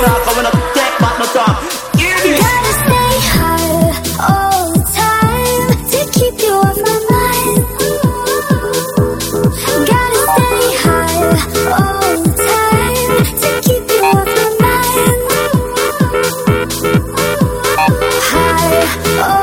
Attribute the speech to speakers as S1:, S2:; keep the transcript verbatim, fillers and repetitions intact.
S1: talk, I wanna take back no talk. Hear this.
S2: Gotta stay high all the time to keep you off my mind. Gotta stay high all the time to keep you off my mind. High all